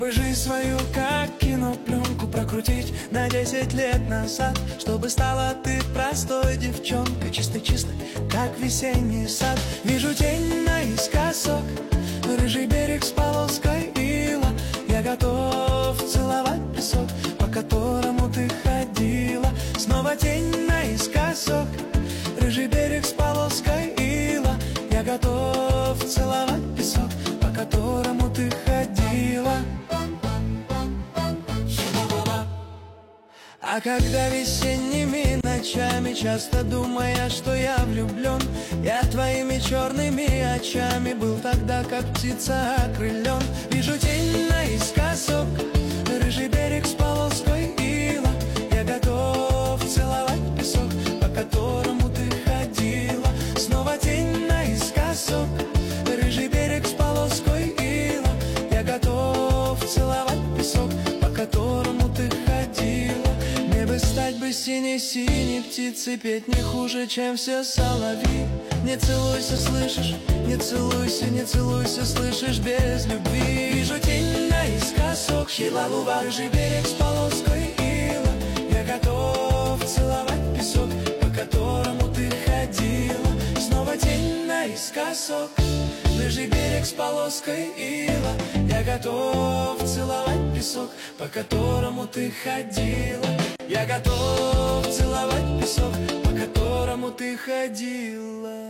Жизнь свою, как кинопленку, прокрутить на 10 лет назад, чтобы стала ты простой девчонкой, чистой-чистой, как весенний сад. Вижу тень наискосок, рыжий берег с полоской ила. Я готов целовать песок, по которому ты ходила. Снова тень наискосок, рыжий берег с полоской ила. Я готов целовать песок, по которому ты ходила. А когда весенними ночами, часто думая, что я влюблен, я твоими черными очами был тогда, как птица окрылен. Вижу тень наискосок, рыжий берег с полоской ила. Я готов целовать песок, по которому ты ходила. Снова тень наискосок, рыжий берег с полоской ила. Я готов целовать песок, по которому ты ходила. Стать бы синей-синей птицей, петь не хуже, чем все соловьи. Не целуйся, слышишь? Не целуйся, не целуйся, слышишь, без любви. Вижу тень наискосок, щелалува, рыжий берег с полоской ила. Я готов целовать песок, по которому ты ходила. Снова тень наискосок, рыжий берег с полоской ила. Я готов целовать песок, по которому ты ходила. Я готов целовать песок, по которому ты ходила.